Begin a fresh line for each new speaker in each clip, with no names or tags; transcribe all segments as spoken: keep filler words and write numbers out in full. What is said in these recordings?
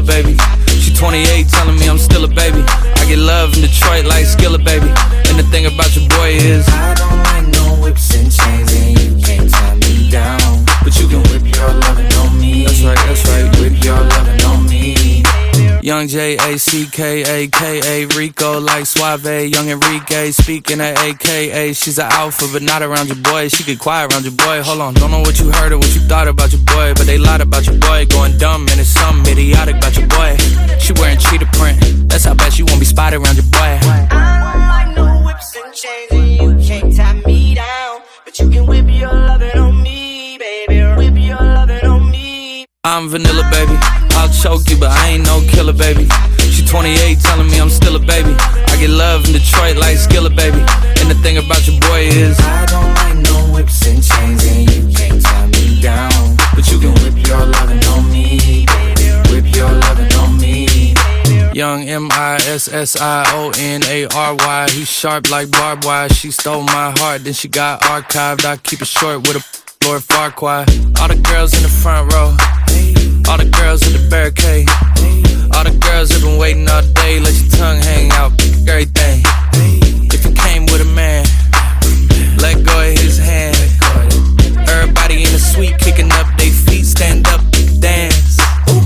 baby. She twenty-eight, telling me I'm still a baby. I get love in Detroit like Skillet, baby. And the thing about your boy is
I don't like no whips and chains, and you can't tie me down. But you can whip your lovin' on me.
That's right, that's right.
Whip your lovin' on me.
Young J A C K A K A Rico like Suave. Young Enrique speaking at A K A. She's an alpha but not around your boy. She get quiet around your boy. Hold on, don't know what you heard or what you thought about your boy, but they lied about your boy. Going dumb and it's something idiotic about your boy. She wearing cheetah print. That's how bad she won't be spotted around your boy.
I don't like no whips and chains, and you can't tie me down. But you can whip your lovin' on me, baby. Whip your lovin' on me.
I'm vanilla, baby. I'll choke you, but I ain't no killer, baby. She twenty-eight, telling me I'm still a baby. I get love in Detroit like Skillet, baby. And the thing about your boy is
I don't like no whips and chains, and you can't tie me down. But you can whip your lovin' on me, baby. Whip your lovin' on me.
Young M I S S I O N A R Y. He sharp like barbed wire. She stole my heart, then she got archived. I keep it short with a Lord Farquhar. All the girls in the front row, all the girls at the barricade, all the girls have been waiting all day. Let your tongue hang out, everything. If you came with a man, let go of his hand. Everybody in the suite kicking up their feet, stand up, dance.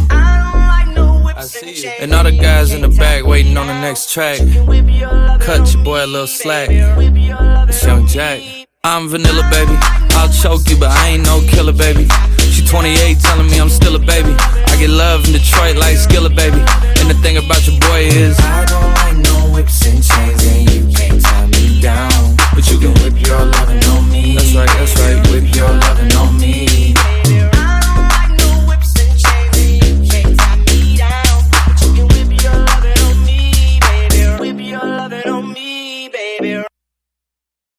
I see you. And all the guys in the back waiting on the next track. Cut your boy a little slack. It's Young Jack. I'm vanilla, baby. I'll choke you, but I ain't no killer, baby. She twenty-eight, telling me I'm still a baby. I get love in Detroit like Skillet, baby. And the thing about your boy is
I don't like no whips and chains, and you can't tie me down. But you can whip your lovin' on me.
That's right, that's right.